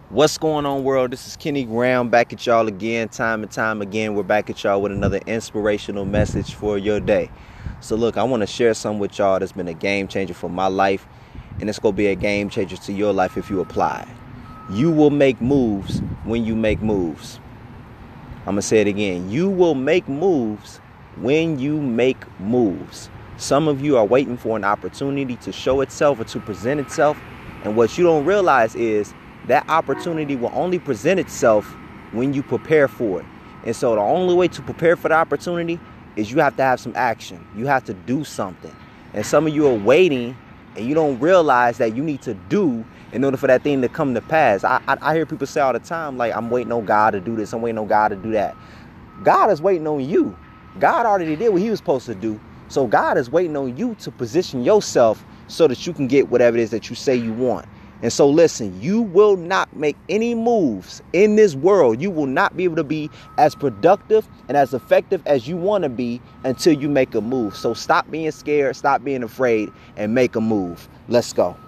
What's going on, world? This is Kenny Graham back at y'all again, time and time again. We're back at y'all with another inspirational message for your day. So look, I want to share something with y'all that's been a game changer for my life, and it's going to be a game changer to your life if you apply. You will make moves when you make moves. I'm going to say it again. You will make moves when you make moves. Some of you are waiting for an opportunity to show itself or to present itself, and what you don't realize is that opportunity will only present itself when you prepare for it. And so the only way to prepare for the opportunity is you have to have some action. You have to do something. And some of you are waiting and you don't realize that you need to do in order for that thing to come to pass. I hear people say all the time, like, I'm waiting on God to do this. I'm waiting on God to do that. God is waiting on you. God already did what he was supposed to do. So God is waiting on you to position yourself so that you can get whatever it is that you say you want. And so listen, you will not make any moves in this world. You will not be able to be as productive and as effective as you want to be until you make a move. So stop being scared, stop being afraid, and make a move. Let's go.